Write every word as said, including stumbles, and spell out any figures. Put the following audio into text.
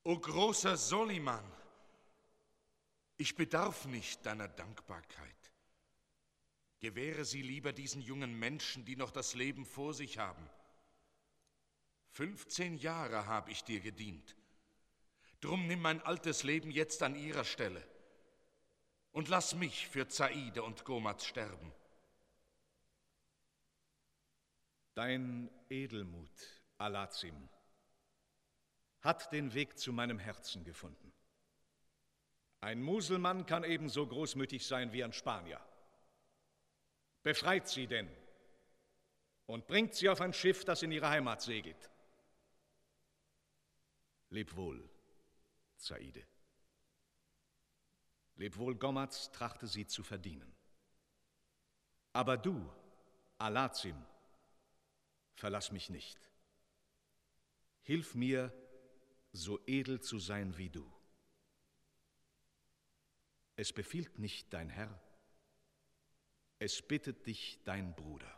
O großer Soliman, ich bedarf nicht deiner Dankbarkeit. Gewähre sie lieber diesen jungen Menschen, die noch das Leben vor sich haben. Fünfzehn Jahre habe ich dir gedient. Drum nimm mein altes Leben jetzt an ihrer Stelle und lass mich für Zaide und Gomat sterben. Dein Edelmut, Alazim, hat den Weg zu meinem Herzen gefunden. Ein Muselmann kann ebenso großmütig sein wie ein Spanier. Befreit sie denn und bringt sie auf ein Schiff, das in ihre Heimat segelt. Leb wohl, Zaide. Leb wohl, Gomaz trachte sie zu verdienen. Aber du, Alazim, verlass mich nicht. Hilf mir, so edel zu sein wie du. Es befiehlt nicht dein Herr, es bittet dich dein Bruder.